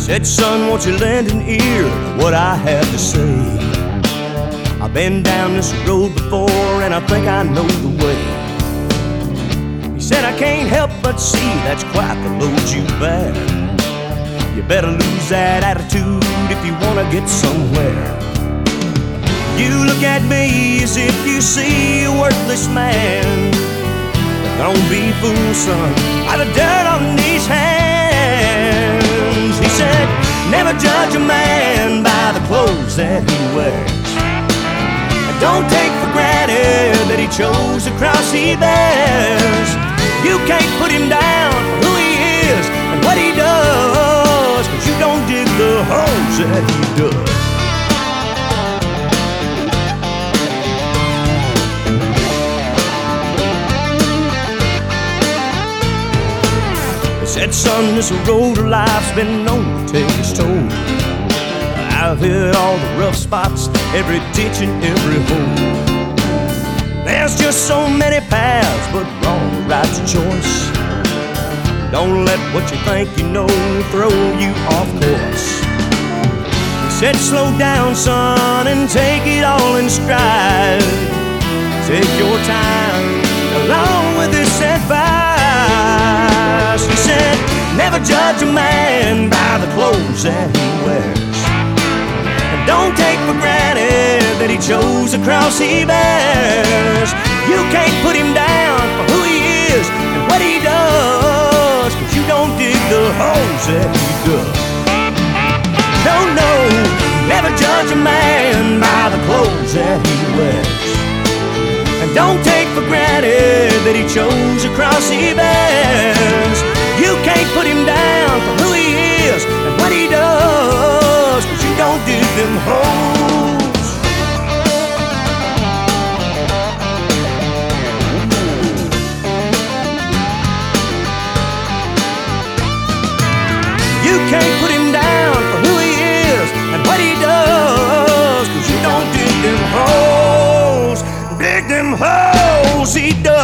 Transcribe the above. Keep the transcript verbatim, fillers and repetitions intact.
Said, son, won't you lend an ear to what I have to say? I've been down this road before and I think I know the way. He said, I can't help but see that's quite the load you bear. You better lose that attitude if you want to get somewhere. You look at me as if you see a worthless man. Don't be fooled, son, by the dirt on these hands. He said, never judge a man by the clothes that he wears. And don't take for granted that he chose the cross he bears. You can't put him down for who he is and what he does, 'cause you don't dig the holes that he does. Said, son, this road of life's been known to take its toll. I've hit all the rough spots, every ditch and every hole. There's just so many paths, but wrong right's a choice. Don't let what you think you know throw you off course. He said, slow down, son, and take it all in stride. Take your time along with this advice. He said, never judge a man by the clothes that he wears. And don't take for granted that he chose the cross he bears. You can't put him down for who he is and what he does, 'cause you don't dig the holes that he does. No, no, never judge a man by the clothes that he wears. And don't take for granted that he chose the cross he bears. You can't put him down for who he is and what he does, 'cause you don't dig them holes. You can't put him down for who he is and what he does, 'cause you don't dig them holes. Dig them holes he does.